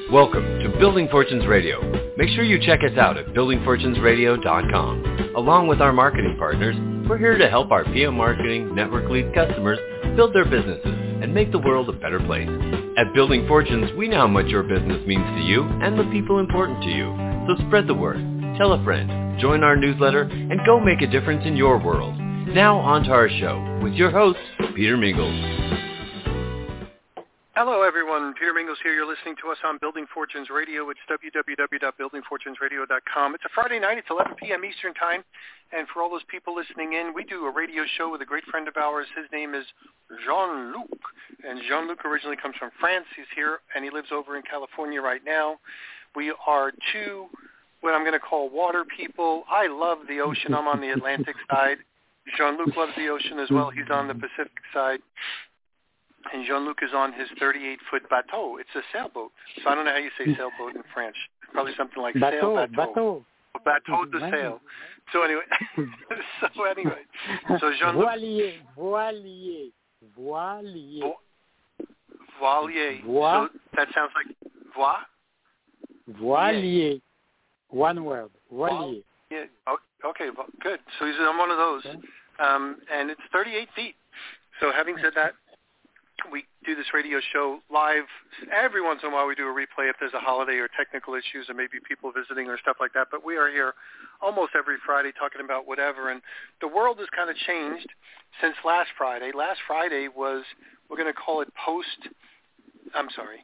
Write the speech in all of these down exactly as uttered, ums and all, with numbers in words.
Welcome to Building Fortunes Radio. Make sure you check us out at building fortunes radio dot com. Along with our marketing partners, we're here to help our P M Marketing Network Lead customers build their businesses and make the world a better place. At Building Fortunes, we know how much your business means to you and the people important to you. So spread the word, tell a friend, join our newsletter, and go make a difference in your world. Now on to our show with your host, Peter Mingles. Hello, everyone. Peter Mingles here. You're listening to us on Building Fortunes Radio. It's w w w dot building fortunes radio dot com. It's a Friday night. It's eleven p.m. Eastern Time. And for all those people listening in, we do a radio show with a great friend of ours. His name is Jean-Luc. And Jean-Luc originally comes from France. He's here, and he lives over in California right now. We are two, what I'm going to call water people. I love the ocean. I'm on the Atlantic side. Jean-Luc loves the ocean as well. He's on the Pacific side. And Jean-Luc is on his thirty-eight foot bateau. It's a sailboat. So I don't know how you say sailboat in French. Probably something like bateau, sail bateau. Bateau. Bateau de sail. So anyway, so anyway, so Jean-Luc. Voilier, voilier, voilier. Vo- voilier. Voi- so that sounds like voi? Voilier. Yeah. One word. Voilier. Yeah. Okay. Good. So he's on one of those, um, and it's thirty-eight feet. So having said that, we do this radio show live. Every once in a while we do a replay if there's a holiday or technical issues or maybe people visiting or stuff like that. But we are here almost every Friday talking about whatever. And the world has kind of changed since last Friday. Last Friday was, we're going to call it post, I'm sorry,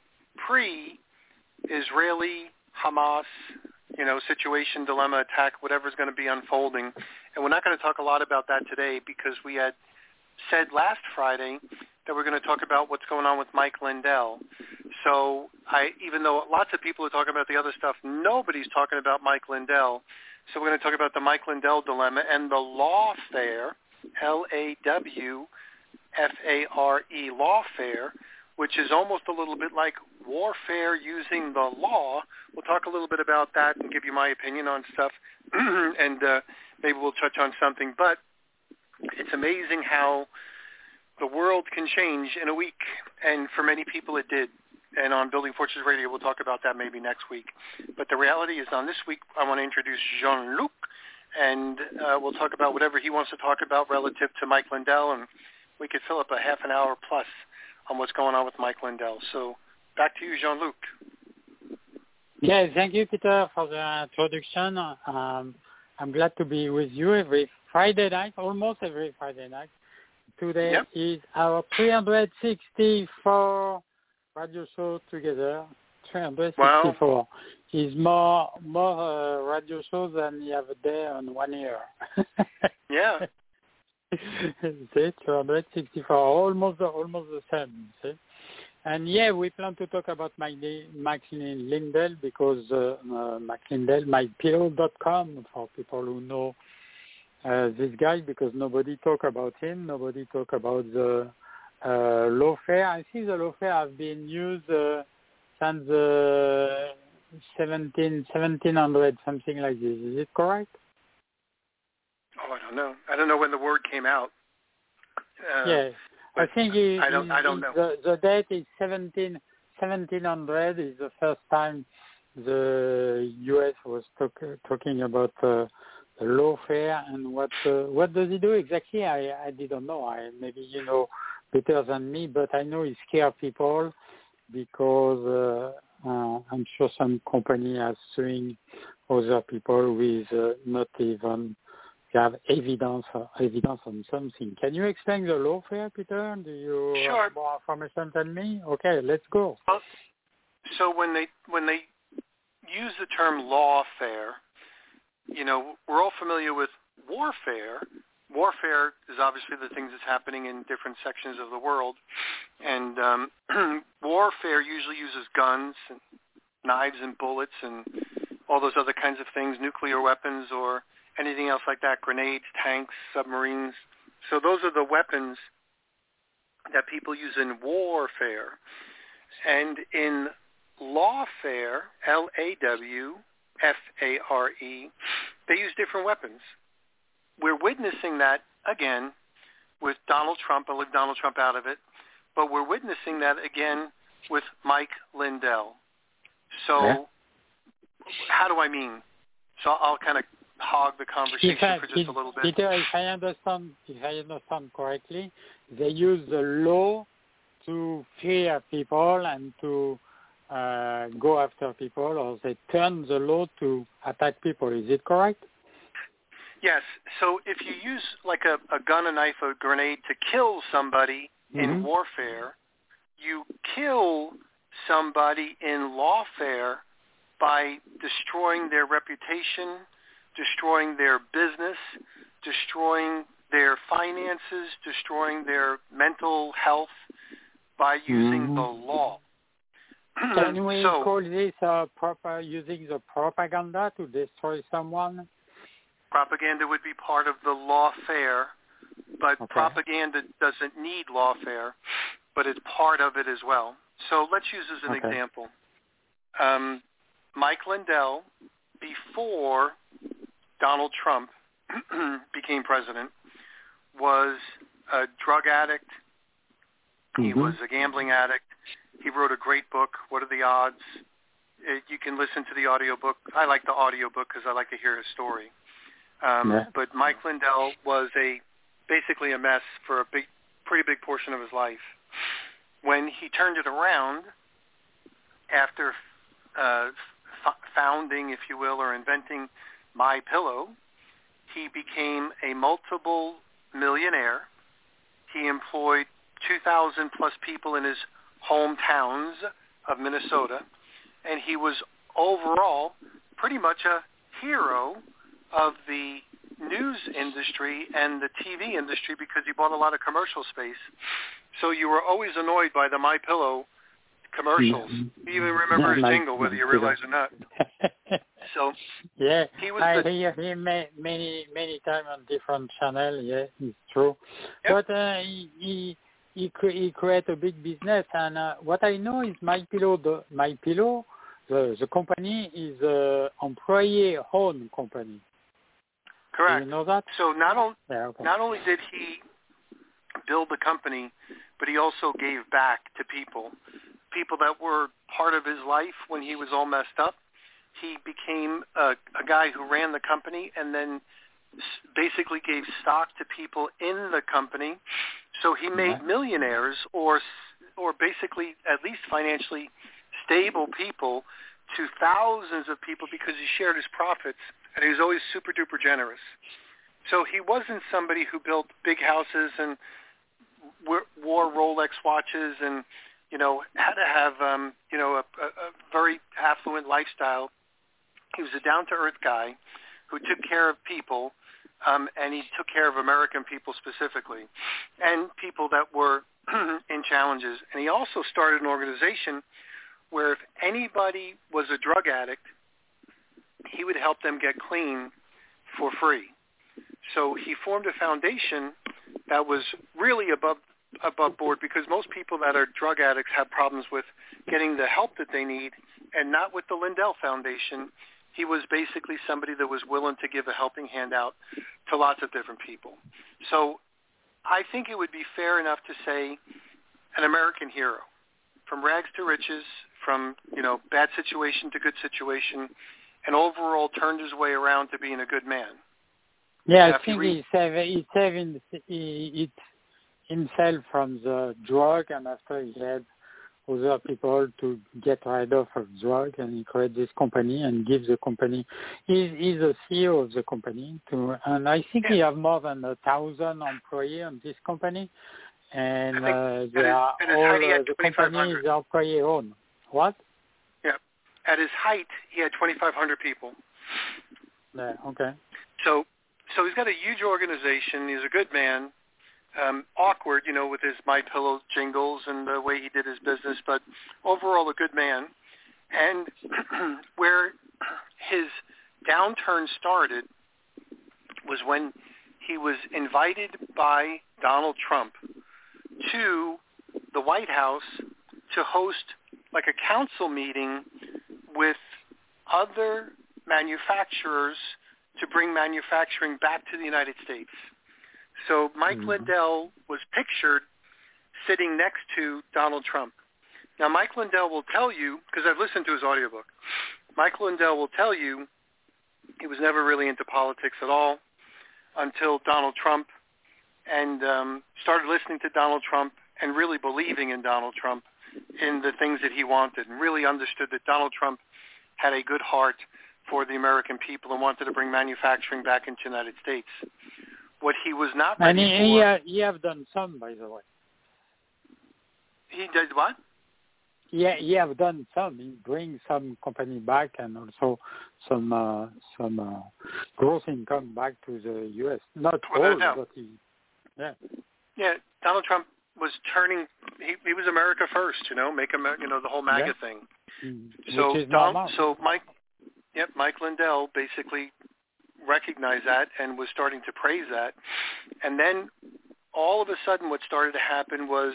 pre-Israeli, Hamas, you know, situation, dilemma, attack, whatever's going to be unfolding. And we're not going to talk a lot about that today because we had said last Friday that we're going to talk about what's going on with Mike Lindell. So I, even though lots of people are talking about the other stuff, nobody's talking about Mike Lindell. So we're going to talk about the Mike Lindell dilemma and the lawfare, L A W F A R E, lawfare, which is almost a little bit like warfare using the law. We'll talk a little bit about that and give you my opinion on stuff, and uh, maybe we'll touch on something. But it's amazing how the world can change in a week, and for many people it did. And on Building Fortunes Radio, we'll talk about that maybe next week. But the reality is on this week, I want to introduce Jean-Luc, and uh, we'll talk about whatever he wants to talk about relative to Mike Lindell, and we could fill up a half an hour plus on what's going on with Mike Lindell. So back to you, Jean-Luc. Yeah, thank you, Peter, for the introduction. Um, I'm glad to be with you every Friday night, almost every Friday night. Today yep. is our three hundred sixty-four radio show together. three hundred sixty-four Wow. is more more uh, radio shows than you have a day on one year. Yeah. See, three hundred sixty-four, almost almost the same. See? And yeah, we plan to talk about Mike Lindell because uh, uh, Mike Lindell, my pillow dot com for people who know. Uh, this guy, because nobody talk about him, nobody talk about the uh, lawfare. I think the lawfare has been used uh, since uh, seventeen, seventeen hundred, something like this. Is it correct? Oh, I don't know. I don't know when the word came out. Uh, yeah, I think it, I don't. I don't know. The, the date is seventeen, seventeen hundred is the first time the U S was talk, talking about. Uh, lawfare and what uh, what does he do exactly? I, I didn't know. I maybe you know better than me, but I know he scares people because uh, uh, I'm sure some company are suing other people with uh, not even have evidence or evidence on something. Can you explain the lawfare, Peter? Do you sure. have more information than me? Okay, let's go. Well, so when they when they use the term lawfare, you know, we're all familiar with warfare. Warfare is obviously the things that's happening in different sections of the world. And um, warfare usually uses guns and knives and bullets and all those other kinds of things, nuclear weapons or anything else like that, grenades, tanks, submarines. So those are the weapons that people use in warfare. And in lawfare, L A W F A R E, they use different weapons. We're witnessing that, again, with Donald Trump. I'll leave Donald Trump out of it. But we're witnessing that, again, with Mike Lindell. So yeah. how do I mean? So I'll kind of hog the conversation I, for just if, a little bit. Peter, if I understand, if I understand correctly, they use the law to fear people and to uh, go after people, or they turn the law to attack people. Is it correct? Yes. So if you use like a, a gun, a knife, a grenade to kill somebody mm-hmm. in warfare, you kill somebody in lawfare by destroying their reputation, destroying their business, destroying their finances, destroying their mental health by using mm-hmm. the law. Can we so, call this uh, proper using the propaganda to destroy someone? Propaganda would be part of the lawfare, but okay. propaganda doesn't need lawfare, but it's part of it as well. So let's use as an okay. example. Um, Mike Lindell, before Donald Trump became president, was a drug addict. Mm-hmm. He was a gambling addict. He wrote a great book, What Are the Odds? It, you can listen to the audiobook. I like the audiobook because I like to hear his story. Um, yeah. But Mike Lindell was a basically a mess for a big, pretty big portion of his life. When he turned it around after uh, f- founding, if you will, or inventing MyPillow, he became a multiple millionaire. He employed two thousand plus people in his hometowns of Minnesota, and he was overall pretty much a hero of the news industry and the T V industry because he bought a lot of commercial space. So you were always annoyed by the MyPillow commercials. You even remember his jingle, whether you realize or not. So yeah, he was I the, hear him many many times on different channels. Yeah, it's true. Yep. But uh, he he he, cre- he created a big business, and uh, what I know is MyPillow. The MyPillow, the the company is a employee-owned company. Correct. Do you know that? So not, on, yeah, okay. not only did he build the company, but he also gave back to people, people that were part of his life when he was all messed up. He became a, a guy who ran the company and then basically gave stock to people in the company. So he made yeah. millionaires or or basically at least financially stable people to thousands of people because he shared his profits, and he was always super duper generous. So he wasn't somebody who built big houses and wore Rolex watches and, you know, had to have, um, you know, a, a, a very affluent lifestyle. He was a down-to-earth guy who took care of people, um, and he took care of American people specifically, and people that were in challenges. And he also started an organization where if anybody was a drug addict, he would help them get clean for free. So he formed a foundation that was really above above board because most people that are drug addicts have problems with getting the help that they need, and not with the Lindell Foundation. He was basically somebody that was willing to give a helping hand out to lots of different people. So I think it would be fair enough to say an American hero, from rags to riches, from, you know, bad situation to good situation, and overall turned his way around to being a good man. Yeah, now, I think read, he saved, he saved he, it himself from the drug, and after he had other people to get rid of of drug, and he created this company and gives the company. He's, he's the C E O of the company, to, and I think yeah. he have more than a thousand employees on this company, and uh, they his, are all uh, the company is employee owned. What? Yeah, at his height, he had twenty-five hundred people. Yeah. Okay. So, so he's got a huge organization. He's a good man. Um, awkward, you know, with his MyPillow jingles and the way he did his business, but overall a good man. And where his downturn started was when he was invited by Donald Trump to the White House to host like a council meeting with other manufacturers to bring manufacturing back to the United States. So Mike mm-hmm. Lindell was pictured sitting next to Donald Trump. Now, Mike Lindell will tell you, because I've listened to his audiobook, Mike Lindell will tell you he was never really into politics at all until Donald Trump, and um, started listening to Donald Trump and really believing in Donald Trump, in the things that he wanted, and really understood that Donald Trump had a good heart for the American people and wanted to bring manufacturing back into the United States. What he was not ready and he, for... he, uh, he have done some, by the way. He did what? Yeah, he have done some. He brings some company back and also some uh, some uh, gross income back to the U S. Not all, but he, yeah. Yeah, Donald Trump was turning. He, he was America first, you know, make America, you know, the whole MAGA yeah. thing. Mm-hmm. So, Which is Donald, normal. so Mike, yep, Mike Lindell basically recognized that and was starting to praise that, and then all of a sudden, what started to happen was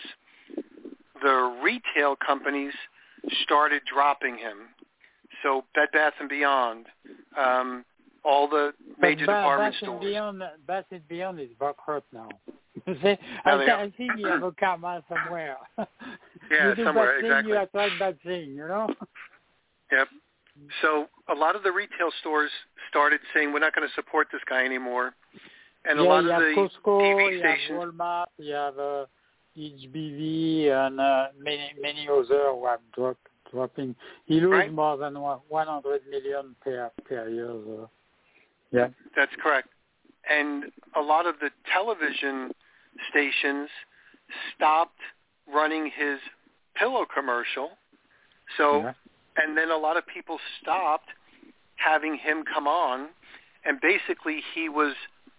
the retail companies started dropping him. So Bed Bath and Beyond, um, all the major but department Bath stores. Beyond, Bath and Beyond is bankrupt now. See, No, I, th- I think you have a karma somewhere. Yeah, you do somewhere, bad exactly. Thing, you attract bad thing, you know? Yep. So a lot of the retail stores started saying, we're not going to support this guy anymore. And yeah, a lot you of have the Costco, T V you stations... have Walmart, you have uh, H B V, and uh, many many others who are drop, dropping. He loses right? more than one hundred million per, per year. So. Yeah. That's correct. And a lot of the television stations stopped running his pillow commercial. So, yeah. and then a lot of people stopped having him come on, and basically he was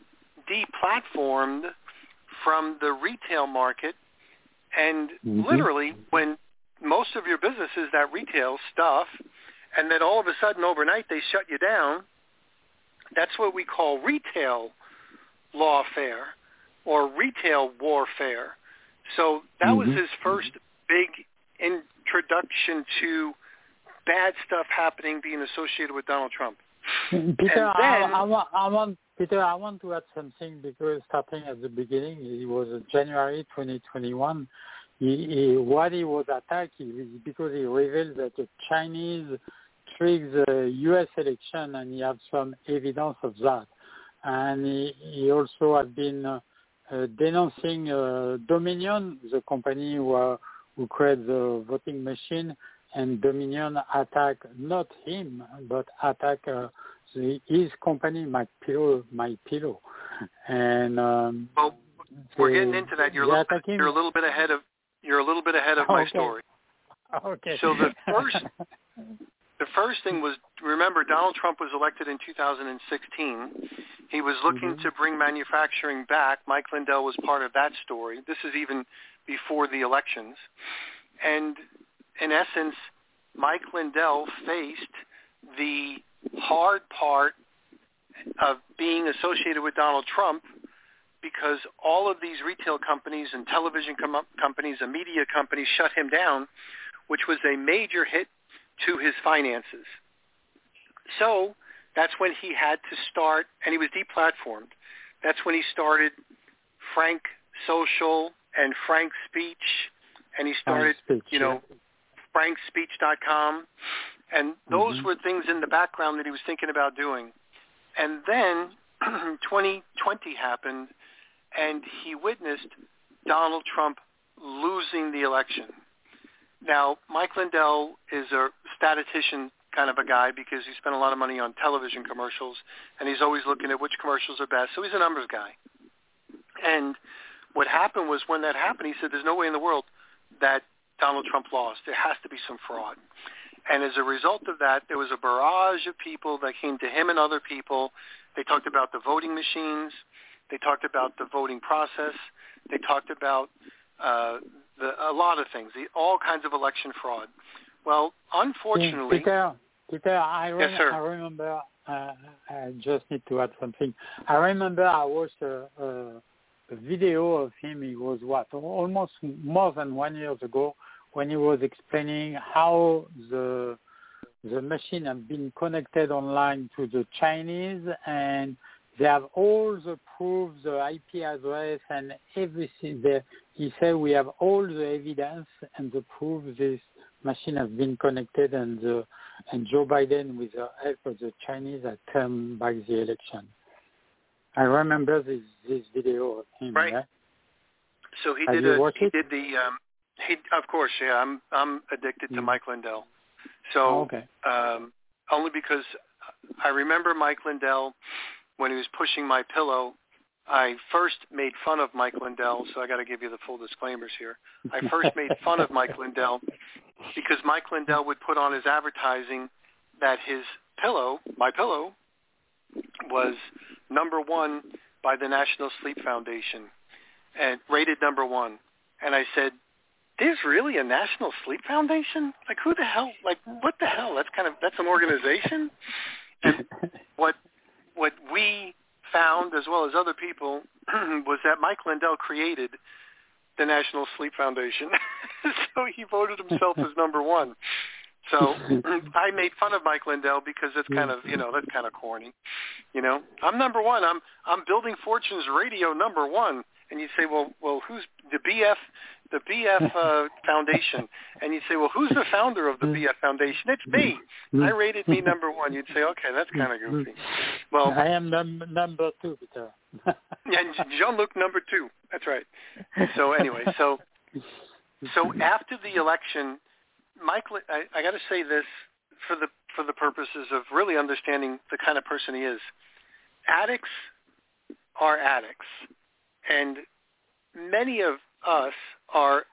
deplatformed from the retail market. And mm-hmm. literally, when most of your business is that retail stuff, and then all of a sudden overnight they shut you down, that's what we call retail lawfare or retail warfare. So that mm-hmm. was his first big introduction to bad stuff happening being associated with Donald Trump. Peter, and then, I, I, want, I want Peter, I want to add something because starting at the beginning, it was January twenty twenty-one. He, he, what he was attacked is because he revealed that the Chinese tricked the U S election, and he had some evidence of that. And he, he also had been uh, uh, denouncing uh, Dominion, the company who, uh, who created the voting machine, and Dominion attacked not him, but attacked uh, the, his company, My Pillow, My Pillow. And um, well, we're getting into that. You're a, little bit, you're a little bit ahead of you're a little bit ahead of my okay. story. Okay. So the first the first thing was, remember, Donald Trump was elected in two thousand sixteen. He was looking mm-hmm. to bring manufacturing back. Mike Lindell was part of that story. This is even before the elections. And in essence, Mike Lindell faced the hard part of being associated with Donald Trump, because all of these retail companies and television com- companies and media companies shut him down, which was a major hit to his finances. So that's when he had to start, and he was deplatformed. That's when he started Frank Social and Frank Speech, and he started, Speech, you know, yeah. frank speech dot com, and those mm-hmm. were things in the background that he was thinking about doing. And then twenty twenty happened, and he witnessed Donald Trump losing the election. Now, Mike Lindell is a statistician kind of a guy because he spent a lot of money on television commercials, and he's always looking at which commercials are best, so he's a numbers guy. And what happened was, when that happened, he said, there's no way in the world that Donald Trump lost. There has to be some fraud. And as a result of that, there was a barrage of people that came to him and other people. They talked about the voting machines. They talked about the voting process. They talked about uh, the, a lot of things, the, all kinds of election fraud. Well, unfortunately... Peter, Peter I, re- yes, sir. I remember, uh, I just need to add something. I remember I watched a, a, a video of him. It was, what, almost more than one year ago, when he was explaining how the the machine had been connected online to the Chinese, and they have all the proofs, the I P address and everything there. He said, we have all the evidence and the proof this machine have been connected, and the, and Joe Biden, with the help of the Chinese, had turned back the election. I remember this this video of him. Right. Yeah? So he Have did you a, watched he it? did the um, he of course yeah I'm I'm addicted to Mm. Mike Lindell. So Oh, okay. um, only because I remember Mike Lindell when he was pushing my pillow. I first made fun of Mike Lindell, so I got to give you the full disclaimers here. I first made fun of Mike Lindell because Mike Lindell would put on his advertising that his pillow, my pillow, was number one by the National Sleep Foundation and rated number one. And I said, there's really a National Sleep Foundation? Like, who the hell? Like, what the hell? That's kind of, that's an organization? And what what we found, as well as other people, was that Mike Lindell created the National Sleep Foundation. So he voted himself as number one. So I made fun of Mike Lindell because it's kind of, you know, that's kind of corny. You know, I'm number one. I'm I'm Building Fortunes Radio number one. And you say, well, well, who's the B F, the B F uh, Foundation? And you say, well, who's the founder of the B F Foundation? It's me. I rated me number one. You'd say, okay, that's kind of goofy. Well, I am num- number two, Peter. and Jean-Luc number two. That's right. So anyway, so so after the election, Mike, I, I got to say this for the for the purposes of really understanding the kind of person he is. Addicts are addicts. And many of us are,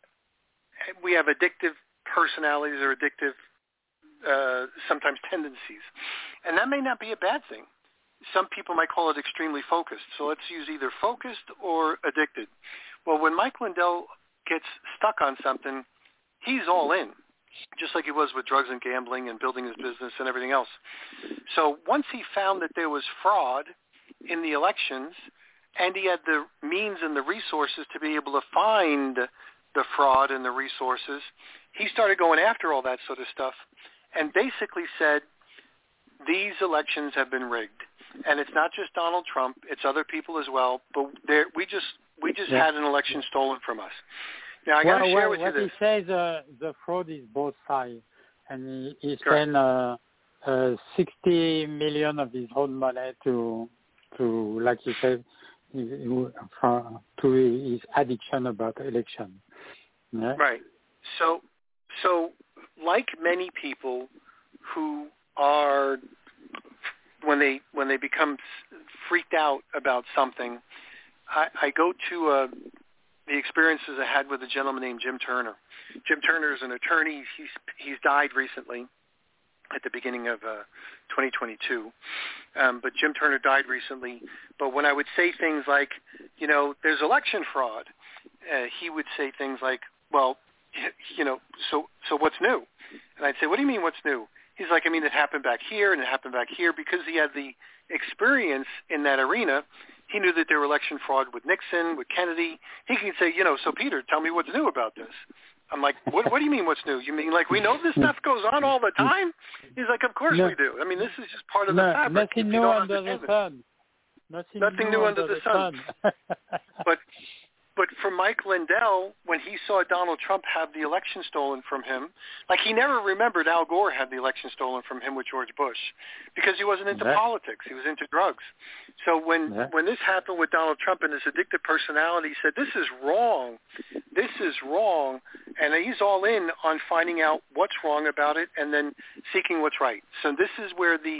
we have addictive personalities or addictive, uh, sometimes tendencies. And that may not be a bad thing. Some people might call it extremely focused. So let's use either focused or addicted. Well, when Mike Lindell gets stuck on something, he's all in, just like he was with drugs and gambling and building his business and everything else. So once he found that there was fraud in the elections, and he had the means and the resources to be able to find the fraud and the resources, he started going after all that sort of stuff and basically said, these elections have been rigged. And it's not just Donald Trump, it's other people as well, but there, we just we just yeah. had an election stolen from us. Now, I well, got to share well, with what you this. He says uh, the fraud is both sides. And he, he Correct. sent uh, uh, sixty million of his own money to, to like you said, to his addiction about election. Yeah? Right. So, so like many people who are, when they when they become freaked out about something, I, I go to uh, the experiences I had with a gentleman named Jim Turner. Jim Turner is an attorney. He's he's died recently, at the beginning of uh, twenty twenty-two. Um, but Jim Turner died recently. But when I would say things like, you know, there's election fraud, uh, he would say things like, well, you know, so so what's new? And I'd say, what do you mean what's new? He's like, I mean, it happened back here and it happened back here. Because he had the experience in that arena, he knew that there were election fraud with Nixon, with Kennedy. He can say, you know, so Peter, tell me what's new about this. I'm like, what, what do you mean what's new? You mean like we know this stuff goes on all the time? He's like, of course no. we do. I mean, this is just part of no, the fabric. Nothing new under the sun. Nothing, nothing new, new under, under the, the sun. sun. but but for Mike Lindell, when he saw Donald Trump have the election stolen from him, like he never remembered Al Gore had the election stolen from him with George Bush because he wasn't into yeah. politics. He was into drugs. So when, yeah. when this happened with Donald Trump and his addictive personality, he said, this is wrong. This is wrong. And he's all in on finding out what's wrong about it and then seeking what's right. So this is where the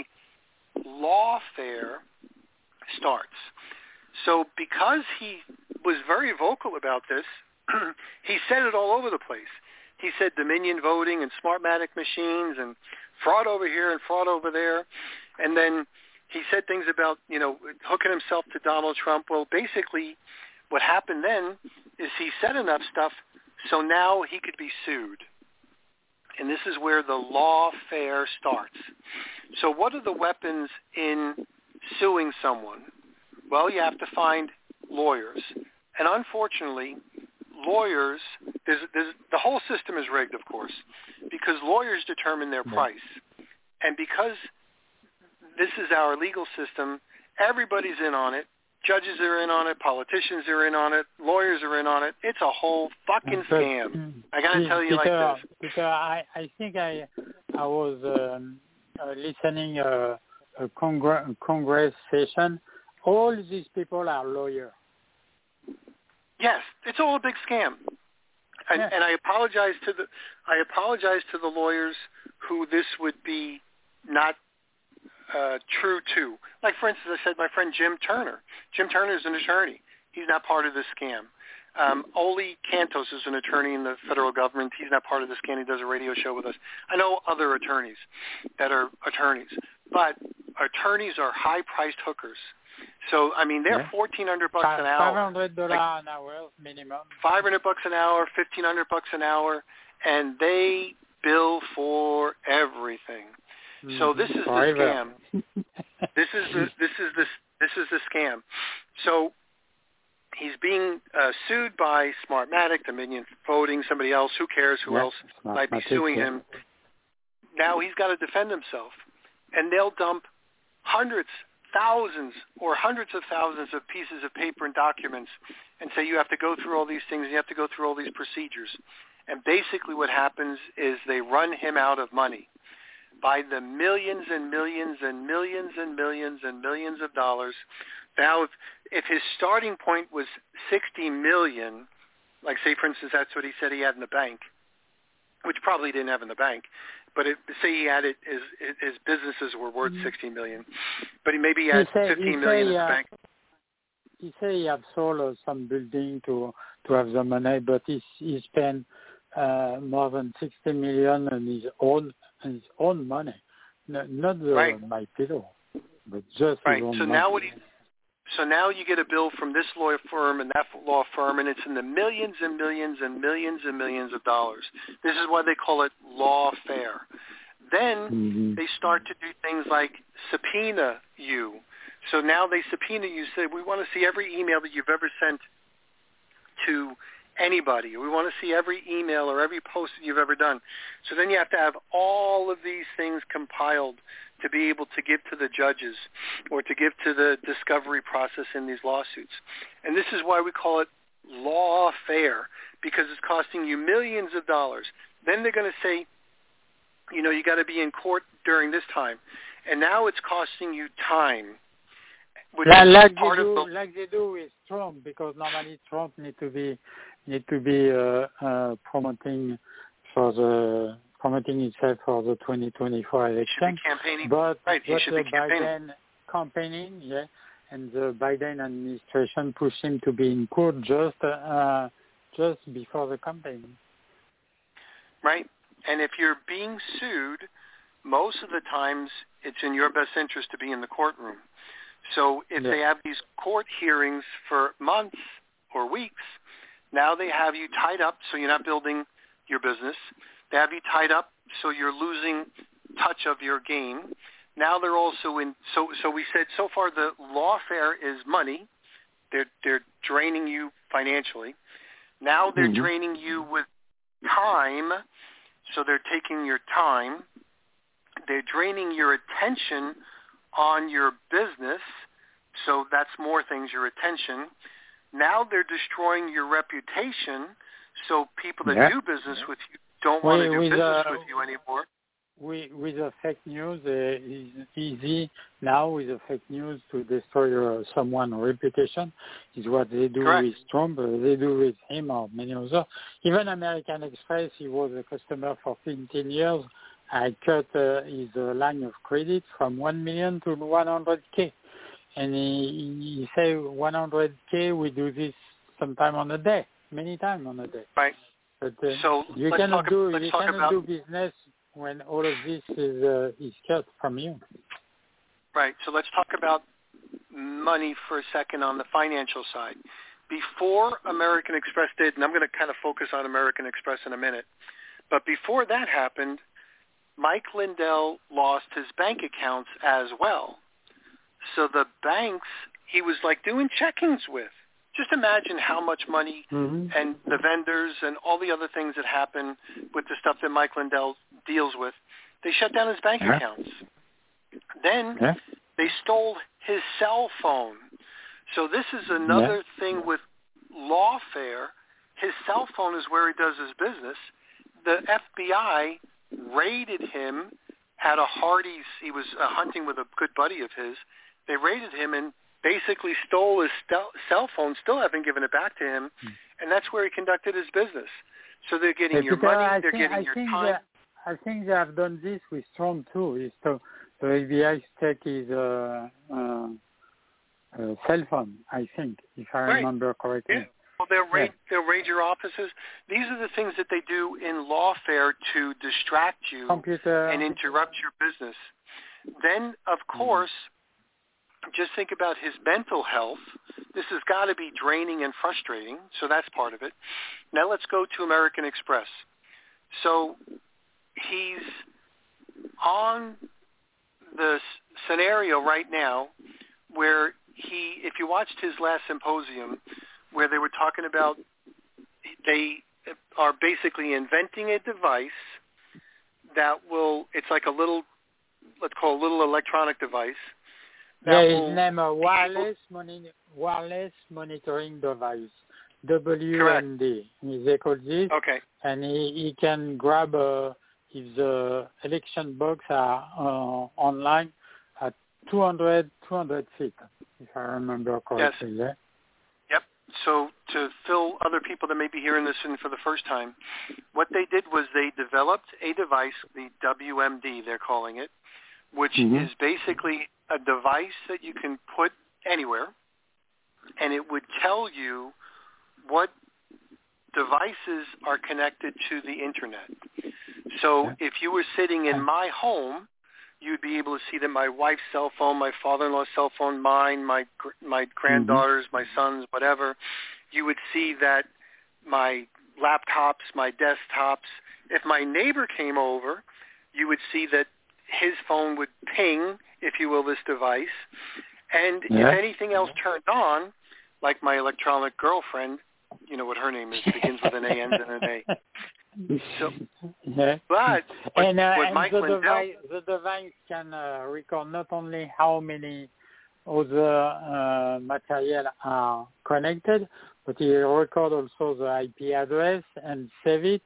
lawfare starts. So because he was very vocal about this, he said it all over the place. He said Dominion voting and Smartmatic machines and fraud over here and fraud over there. And then he said things about, you know, hooking himself to Donald Trump. Well, basically what happened then is he said enough stuff so now he could be sued. And this is where the lawfare starts. So what are the weapons in suing someone? Well, you have to find lawyers. And unfortunately, lawyers, there's, there's, the whole system is rigged, of course, because lawyers determine their price. And because this is our legal system, everybody's in on it. Judges are in on it. Politicians are in on it. Lawyers are in on it. It's a whole fucking but, scam. I got to tell you Peter, like this. Peter, I, I think I I was um, uh, listening uh, a Congress, Congress session. All these people are lawyers. Yes, it's all a big scam. And, Yeah. and I apologize to the I apologize to the lawyers who this would be not uh, true to. Like, for instance, I said my friend Jim Turner. Jim Turner is an attorney. He's not part of this scam. Um, Oli Cantos is an attorney in the federal government. He's not part of this scam. He does a radio show with us. I know other attorneys that are attorneys, but attorneys are high-priced hookers. So, I mean, they're Yeah. fourteen hundred bucks an hour. Five hundred dollars like, an hour minimum. Five hundred bucks an hour, fifteen hundred bucks an hour, and they bill for everything. Mm-hmm. So this is Forever. the scam. This is the this is the this is the scam. So he's being uh, sued by Smartmatic, Dominion Voting, somebody else. Who cares? Who yeah. else might be suing yeah. him? Now he's got to defend himself, and they'll dump hundreds, thousands, or hundreds of thousands of pieces of paper and documents, and say you have to go through all these things, and you have to go through all these procedures. And basically, what happens is they run him out of money by the millions and millions and millions and millions and millions of dollars. Now, if, if his starting point was sixty million dollars, like say, for instance, that's what he said he had in the bank, which probably didn't have in the bank, but it, say he had it, his, his businesses were worth sixty million dollars, but he maybe had he say, fifteen million dollars in say, the uh, bank. He said he had sold uh, some building to to have the money, but he he spent uh, more than sixty million dollars on his own on his own money, no, not the Right. my pillow, but just Right. his own So money. now what he So now you get a bill from this law firm and that law firm, and it's in the millions and millions and millions and millions of dollars. This is why they call it lawfare. Then mm-hmm. they start to do things like subpoena you. So now they subpoena you, say, we want to see every email that you've ever sent to anybody. We want to see every email or every post that you've ever done. So then you have to have all of these things compiled to be able to give to the judges or to give to the discovery process in these lawsuits. And this is why we call it lawfare, because it's costing you millions of dollars. Then they're going to say, you know, you got to be in court during this time. And now it's costing you time. Which like, is like, part they do, of the, like they do with Trump, because normally Trump need to be need to be uh, uh, promoting for the promoting itself for the twenty twenty-four election. campaigning. But, right, he but should the be campaigning. Biden campaigning, yeah, and the Biden administration pushed him to be in court just uh, just before the campaign. Right, and if you're being sued, most of the times it's in your best interest to be in the courtroom. So if yeah. they have these court hearings for months or weeks, now they have you tied up so you're not building your business. They have you tied up so you're losing touch of your game. Now they're also in, so so we said so far the lawfare is money. They're, they're draining you financially. Now they're mm-hmm. draining you with time, so they're taking your time. They're draining your attention on your business, so that's more things, your attention. Now they're destroying your reputation, so people that yeah. do business with you don't well, want to do with, business uh, with you anymore. We, with the fake news, uh, it's easy now with the fake news to destroy uh, someone's reputation. Is what they do Correct. with Trump, uh, they do with him or many others. Even American Express, he was a customer for fifteen years. I cut uh, his uh, line of credit from one million to one hundred K. And he, he said one hundred K, we do this sometime on a day, many times on a day. Right. But uh, so you let's cannot talk, do let's you talk cannot about, do business when all of this is uh, is cut from you. Right. So let's talk about money for a second on the financial side. Before American Express did, and I'm going to kind of focus on American Express in a minute, but before that happened, Mike Lindell lost his bank accounts as well. So the banks he was like doing check-ins with. Just imagine how much money mm-hmm. and the vendors and all the other things that happen with the stuff that Mike Lindell deals with. They shut down his bank yeah. accounts. Then yeah. they stole his cell phone. So this is another yeah. thing with lawfare. His cell phone is where he does his business. The F B I raided him at a Hardee's. He was uh, hunting with a good buddy of his. They raided him and basically stole his stel- cell phone, still haven't given it back to him, and that's where he conducted his business. So they're getting Hey, your Peter, money, I they're think, getting I your think time. That, I think they have done this with Trump too. Is to the F B I take his uh, uh, uh, cell phone, I think, if I Right. remember correctly. Yeah. Well, they'll raid, yeah. they'll raid your offices. These are the things that they do in lawfare to distract you Computer. and interrupt your business. Then, of course, just think about his mental health. This has got to be draining and frustrating, so that's part of it. Now let's go to American Express. So he's on the scenario right now where he, if you watched his last symposium, where they were talking about they are basically inventing a device that will, it's like a little, let's call it a little electronic device. Yeah, will his name a wireless, moni- wireless monitoring device, W M D. They call this. Okay. And he, he can grab uh, if the election box are uh, online at two hundred, two hundred feet, if I remember correctly. Yes. Yeah? Yep. So to fill other people that may be hearing this in for the first time, what they did was they developed a device, the W M D they're calling it, which mm-hmm. is basically a device that you can put anywhere, and it would tell you what devices are connected to the Internet. So if you were sitting in my home, you'd be able to see that my wife's cell phone, my father-in-law's cell phone, mine, my my granddaughters, mm-hmm. my sons, whatever. You would see that my laptops, my desktops. If my neighbor came over, you would see that his phone would ping, if you will, this device. And yeah. if anything else turned on, like my electronic girlfriend, you know what her name is, begins with an A, ends in an A. So, yeah. but what, and, uh, what and Mike the, Lindell, device, the device can uh, record not only how many other uh, material are connected, but it record also the I P address and save it.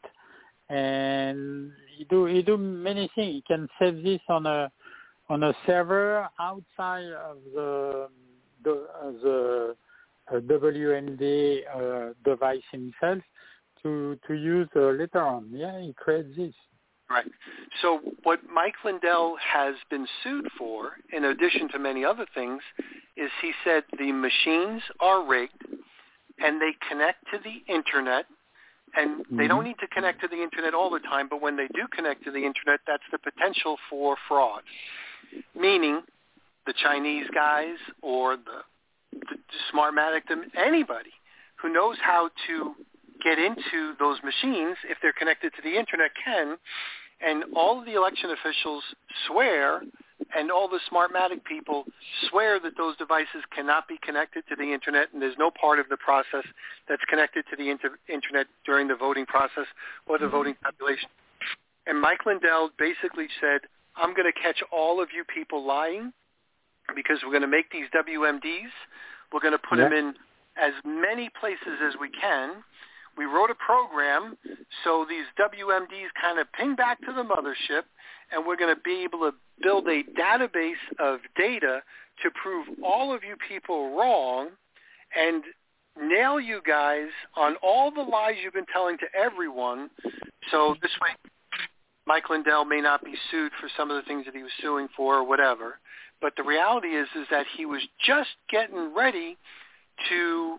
And you do you do many things. You can save this on a on a server outside of the the, uh, the uh, W M D uh, device himself to to use uh, later on. Yeah, he creates this. Right. So what Mike Lindell has been sued for, in addition to many other things, is he said the machines are rigged and they connect to the Internet. And they don't need to connect to the Internet all the time, but when they do connect to the Internet, that's the potential for fraud. Meaning the Chinese guys or the, the Smartmatic, anybody who knows how to get into those machines, if they're connected to the Internet, can. And all of the election officials swear, and all the Smartmatic people swear that those devices cannot be connected to the Internet, and there's no part of the process that's connected to the inter- Internet during the voting process or the voting tabulation. And Mike Lindell basically said, I'm going to catch all of you people lying because we're going to make these W M Ds. We're going to put yeah. them in as many places as we can. We wrote a program so these W M Ds kind of ping back to the mothership, and we're going to be able to build a database of data to prove all of you people wrong and nail you guys on all the lies you've been telling to everyone. So this way, Mike Lindell may not be sued for some of the things that he was suing for or whatever. But the reality is, is that he was just getting ready to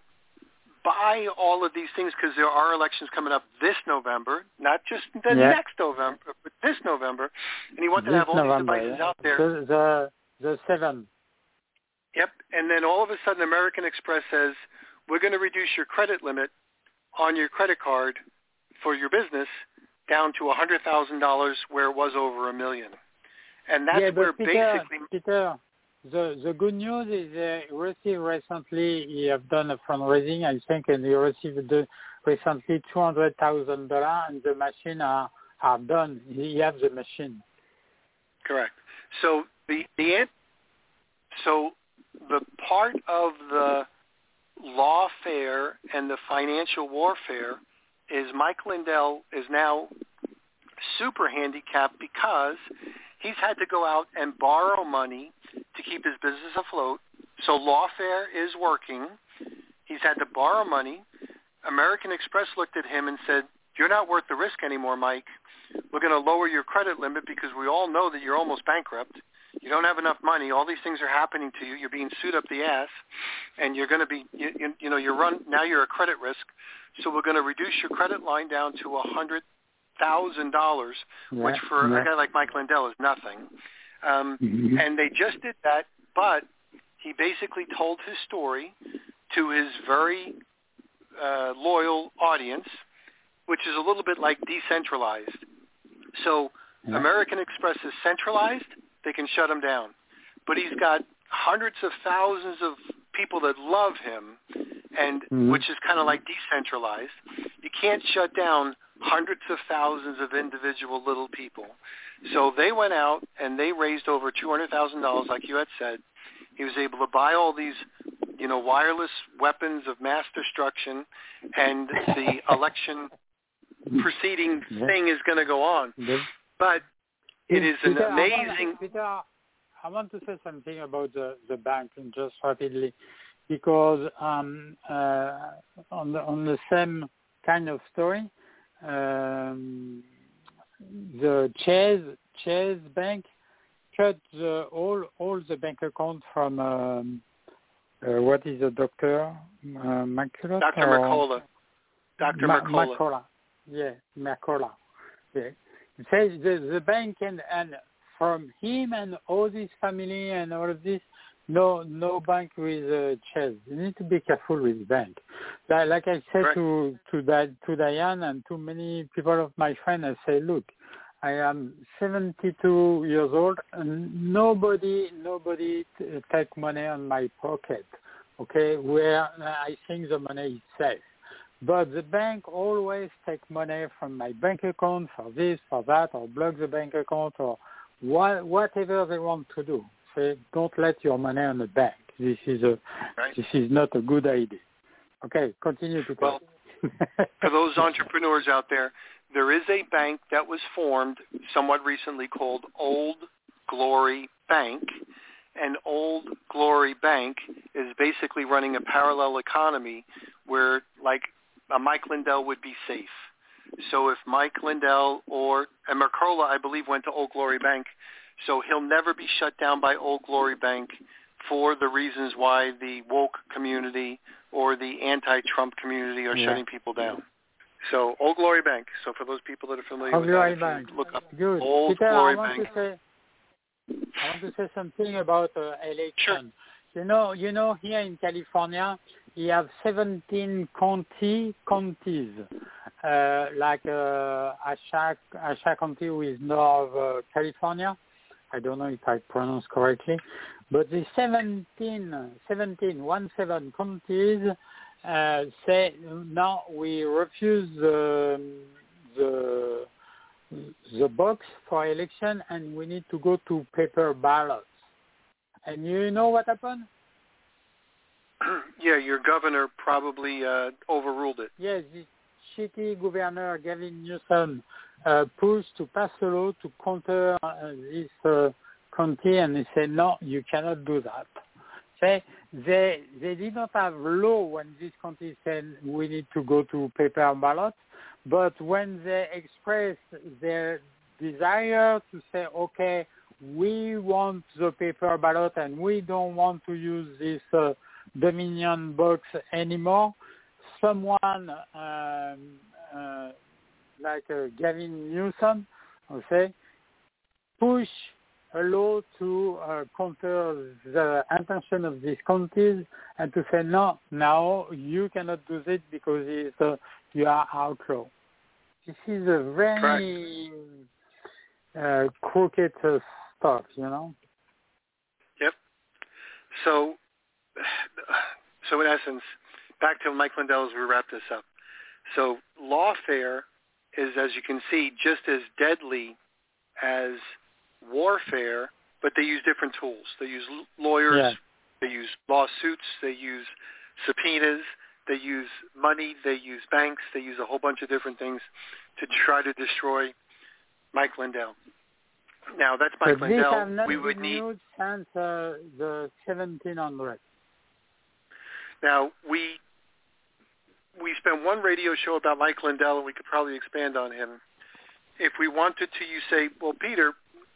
buy all of these things because there are elections coming up this November, not just the yeah. next November, but this November. And he wanted this to have all November, these devices yeah. out there. The, the, the seventh. Yep. And then all of a sudden American Express says, we're going to reduce your credit limit on your credit card for your business down to one hundred thousand dollars where it was over a million. And that's yeah, but where Peter, basically... Peter, the, the good news is uh, received recently, he have done a fundraising, I think, and he received the, recently two hundred thousand dollars, and the machine are, are done. He has the machine. Correct. So the, the so the part of the lawfare and the financial warfare is Mike Lindell is now super handicapped because he's had to go out and borrow money to keep his business afloat. So lawfare is working. He's had to borrow money. American Express looked at him and said, "You're not worth the risk anymore, Mike. We're going to lower your credit limit because we all know that you're almost bankrupt. You don't have enough money. All these things are happening to you. You're being sued up the ass, and you're going to be, you, you, you know, you're run now. You're a credit risk. So we're going to reduce your credit line down to a hundred thousand dollars, yeah, which for yeah. a guy like Mike Lindell is nothing." Um, mm-hmm. And they just did that, but he basically told his story to his very uh, loyal audience, which is a little bit like decentralized. So yeah. American Express is centralized. They can shut him down. But he's got hundreds of thousands of people that love him, and mm-hmm. which is kind of like decentralized. You can't shut down hundreds of thousands of individual little people. So they went out and they raised over two hundred thousand dollars, like you had said. He was able to buy all these, you know, wireless weapons of mass destruction, and the election proceeding yeah. thing is going to go on. Yeah. But it is an Peter, amazing... I want, Peter, I want to say something about the, the bank, just rapidly, because um, uh, on, the, on the same kind of story, um, the Chase, Chase Bank cut the, all all the bank accounts from um, uh, what is the doctor uh, Mercola? Doctor Mercola. Doctor Ma- Mercola. Mercola. Yeah, Mercola. Yeah. It says the, the bank and, and from him and all his family and all of this, no no bank with uh, Chase. You need to be careful with bank. Like, like I said right. to to Di- to Diane and to many people of my friends, I say, look, I am seventy-two years old and nobody nobody t- take money on my pocket. Okay, where I think the money is safe. But the bank always take money from my bank account for this, for that, or block the bank account, or what, whatever they want to do. Say, don't let your money on the bank. This is a, right. this is not a good idea. Okay, continue to Well, for those entrepreneurs out there, there is a bank that was formed somewhat recently called Old Glory Bank. And Old Glory Bank is basically running a parallel economy where, like, Uh, Mike Lindell would be safe. So if Mike Lindell or and Mercola, I believe, went to Old Glory Bank, so he'll never be shut down by Old Glory Bank for the reasons why the woke community or the anti-Trump community are yeah. shutting people down. So Old Glory Bank. So for those people that are familiar Old with Glory that, Bank. look up Good. Old Peter, Glory I want Bank. To say, I want to say something about uh, election. Sure. You know, you know, here in California, you have seventeen county counties, uh, like uh, Asha, Asha County with North uh, California. I don't know if I pronounce correctly, but the seventeen, seventeen, one seven counties uh, say now we refuse the the the box for election and we need to go to paper ballots. And you know what happened? Yeah, your governor probably uh, overruled it. Yes, this shitty governor Gavin Newsom uh, pushed to pass a law to counter uh, this uh, county, and they said, no, you cannot do that. They, they, they did not have law when this county said we need to go to paper ballot, but when they expressed their desire to say, okay, we want the paper ballot and we don't want to use this uh, Dominion box anymore, someone um, uh, like uh, Gavin Newsom, okay, push a law to uh, counter the intention of these counties and to say, no, now you cannot do this because it's, uh, you are outlaw. This is a very uh, crooked uh, stuff, you know? Yep. So, so in essence, back to Mike Lindell as we wrap this up. So lawfare is, as you can see, just as deadly as warfare, but they use different tools. They use lawyers, They use lawsuits. They use subpoenas. They use money. They use banks. They use a whole bunch of different things to try to destroy Mike Lindell. Now, that's Mike but Lindell. This have not we would been need used since uh, the seventeen hundred. Now, we we spent one radio show about Mike Lindell, and we could probably expand on him. If we wanted to, you say, well, Peter,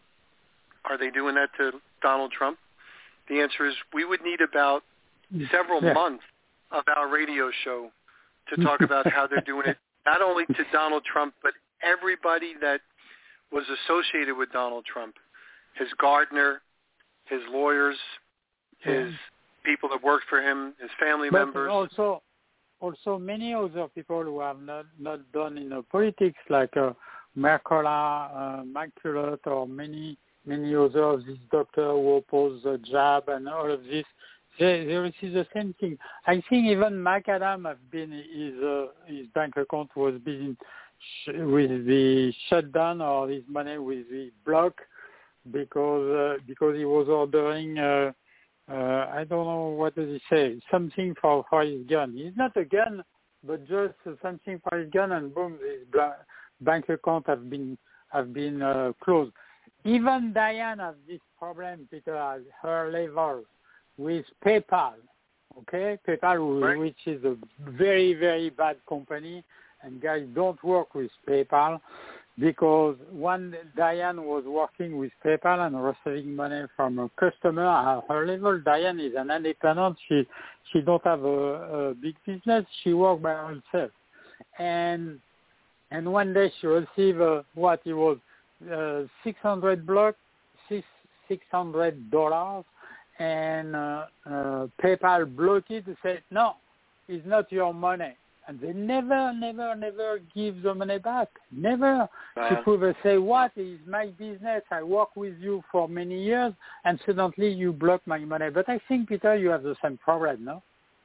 are they doing that to Donald Trump? The answer is we would need about several yeah. months of our radio show to talk about how they're doing it, not only to Donald Trump, but everybody that was associated with Donald Trump, his Gardner, his lawyers, his people that worked for him, his family but members. Also, also many other people who have not, not done in the politics, like uh, Mercola, uh, Mike Cullott, or many, many other of these doctors who oppose the jab and all of this. They, they receive the same thing. I think even Mike Adams have been his uh, his bank account was being sh- with the shutdown or his money with the block because uh, because he was ordering uh, uh, I don't know what does he say something for, for his gun. It's not a gun, but just something for his gun, and boom, his bla- bank account have been have been uh, closed. Even Diane has this problem, Peter, at her level. With PayPal, okay? PayPal, right. which is a very, very bad company, and guys, don't work with PayPal because one Diane was working with PayPal and receiving money from a customer at her level. Diane is an independent. She she don't have a, a big business. She works by herself, and and one day she received uh, what it was uh, six hundred blocks, six six hundred dollars. And uh, uh, PayPal blocked it and said, no, it's not your money. And they never, never, never give the money back. Never. Wow. People will say, what is my business? I work with you for many years, and suddenly you block my money. But I think, Peter, you have the same problem, no?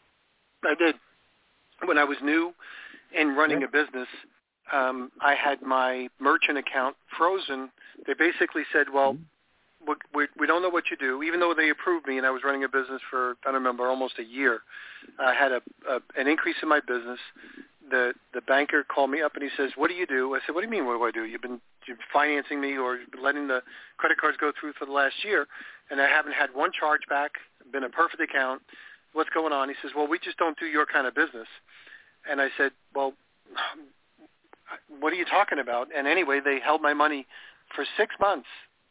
I did. When I was new in running yeah. a business, um, I had my merchant account frozen. They basically said, well, mm-hmm. We, we don't know what you do, even though they approved me, and I was running a business for, I don't remember, almost a year. I had a, a an increase in my business. The the banker called me up and he says, what do you do? I said, what do you mean, what do I do? You've been you've been financing me or letting the credit cards go through for the last year, and I haven't had one charge back, been a perfect account. What's going on? He says, well, we just don't do your kind of business. And I said, well, what are you talking about? And anyway, they held my money for six months.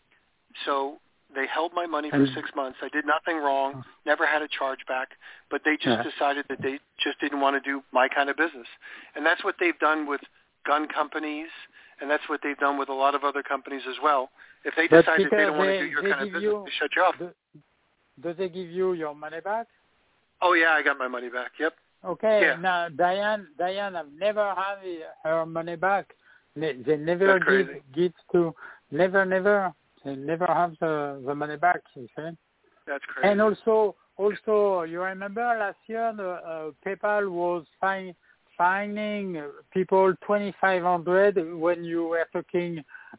So they held my money for six months. I did nothing wrong, never had a charge back, but they just yeah. decided that they just didn't want to do my kind of business. And that's what they've done with gun companies, and that's what they've done with a lot of other companies as well. If they but decide Peter, that they don't they, want to do your kind of business, you, they shut you off. Do, do they give you your money back? Oh, yeah, I got my money back, yep. Okay, yeah. now Diane, Diane have never had her money back. They, they never give, give to, never, never. They never have the, the money back, you see. That's crazy. And also, also, you remember last year the uh, PayPal was fine, fining people twenty-five hundred when you were talking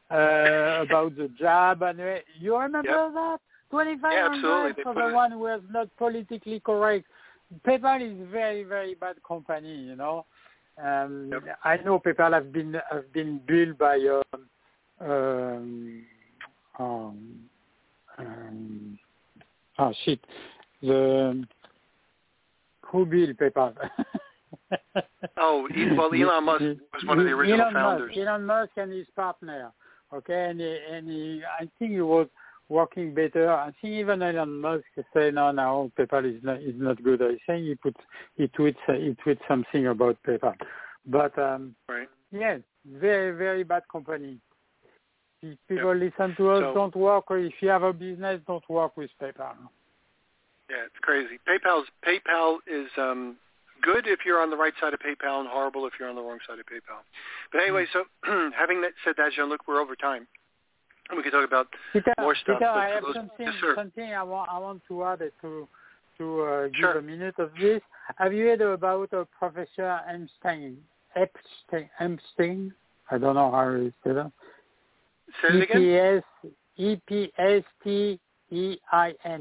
uh, about the jab. And you remember yep. that? twenty-five hundred yeah, for the it. one who was not politically correct. PayPal is very, very bad company, you know. Um, yep. I know PayPal have been have been built by. Uh, um, Um, um, oh shit! The who built PayPal? oh, well, Elon Musk was one of the original Elon founders. Musk, Elon Musk and his partner. Okay, and he, and he, I think he was working better. I think even Elon Musk said, "No, no, PayPal is not is not good." I think he put he tweets he tweets something about PayPal, but um, right. yeah, very very bad company. If people yep. listen to us, so, don't work, or if you have a business, don't work with PayPal. Yeah, it's crazy. PayPal's PayPal is um, good if you're on the right side of PayPal and horrible if you're on the wrong side of PayPal. But anyway, so having that said that, Jean-Luc, we're over time. And we can talk about Peter, more stuff. Peter, I have those, something, yes, sir. something I want, I want to add to, to uh, give sure. a minute of this. Have you heard about uh, Professor Epstein? Epstein? Epstein? I don't know how you say that. Say it again? E P S T E I N.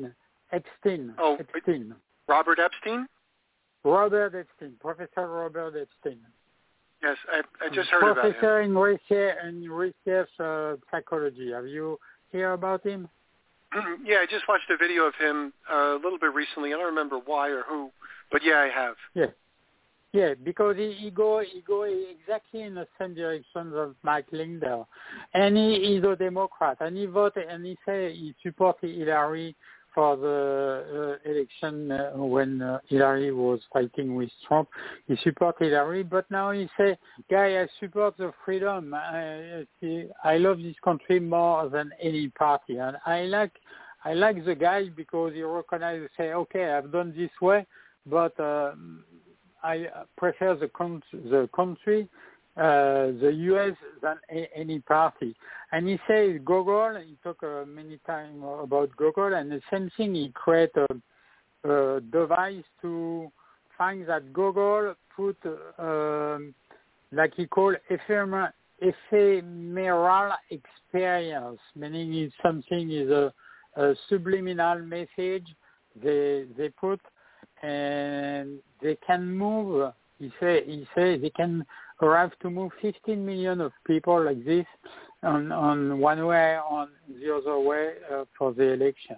Epstein. Oh, Epstein. Robert Epstein? Robert Epstein, Professor Robert Epstein. Yes, I, I just heard Professor about him. Professor in research, in research uh, psychology. Have you heard about him? Yeah, I just watched a video of him uh, a little bit recently. I don't remember why or who, but yeah, I have. Yeah, yeah, because he, he go he go exactly in the same direction as Mike Lindell, and he is a Democrat, and he voted and he say he supported Hillary for the uh, election uh, when uh, Hillary was fighting with Trump. He supported Hillary, but now he say, guy, I support the freedom. I, I love this country more than any party. And I like I like the guy because he recognizes, say, okay, I've done this way, but uh, I prefer the, con- the country, uh, the U S than a- any party. And he says Google, he talked uh, many times about Google, and the same thing, he created a, a device to find that Google put, uh, like he called, ephemeral, ephemeral experience, meaning it's something is a, a subliminal message they they put, and they can move, he say, he say they can arrive to move fifteen million of people like this on, on one way, on the other way uh, for the election.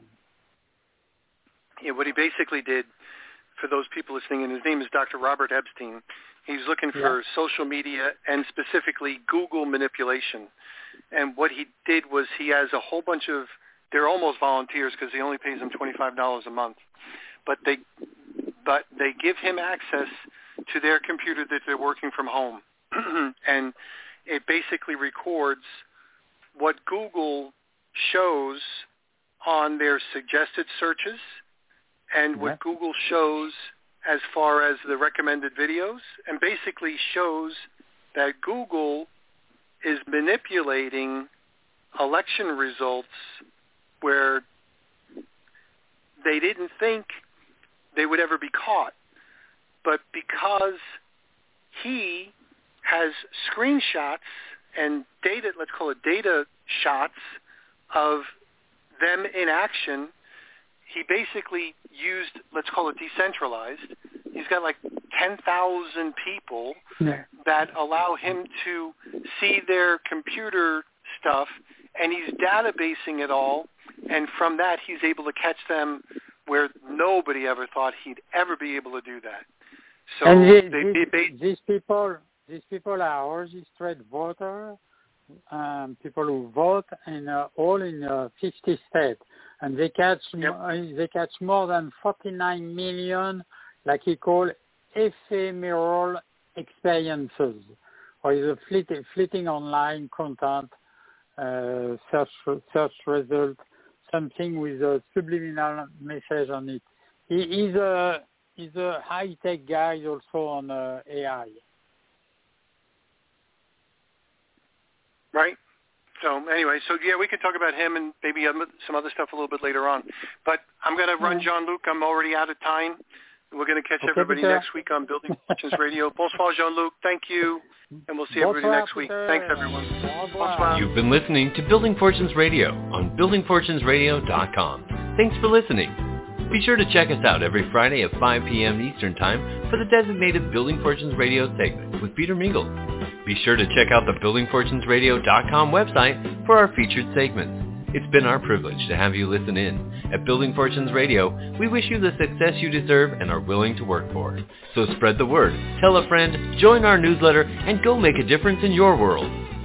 Yeah, what he basically did, for those people listening, and his name is Doctor Robert Epstein, he's looking for yeah. social media and specifically Google manipulation. And what he did was he has a whole bunch of, they're almost volunteers because he only pays them twenty-five dollars a month, but they, but they give him access to their computer that they're working from home. And it basically records what Google shows on their suggested searches and what yeah. Google shows as far as the recommended videos, and basically shows that Google is manipulating election results where they didn't think they would ever be caught. But because he has screenshots and data, let's call it data shots of them in action, he basically used, let's call it decentralized. He's got like ten thousand people yeah. that allow him to see their computer stuff, and he's databasing it all, and from that he's able to catch them where nobody ever thought he'd ever be able to do that. So and these, they, these, they, these people, these people are registered voters, um, people who vote in uh, all in uh, fifty states, and they catch yep. m- they catch more than forty-nine million, like he called ephemeral experiences, or is a fleeting, fleeting online content, uh, search search result, something with a subliminal message on it. He is a He's a high-tech guy also on uh, A I. Right. So anyway, so yeah, we can talk about him and maybe some other stuff a little bit later on. But I'm going to run Jean-Luc. I'm already out of time. We're going to catch okay, everybody Peter. next week on Building Fortunes Radio. Bonsoir, Jean-Luc. Thank you. And we'll see everybody Bonsoir, next week. Peter. Thanks, everyone. Bonsoir. You've been listening to Building Fortunes Radio on building fortunes radio dot com. Thanks for listening. Be sure to check us out every Friday at five p.m. Eastern Time for the designated Building Fortunes Radio segment with Peter Mingle. Be sure to check out the building fortunes radio dot com website for our featured segments. It's been our privilege to have you listen in. At Building Fortunes Radio, we wish you the success you deserve and are willing to work for. So spread the word, tell a friend, join our newsletter, and go make a difference in your world.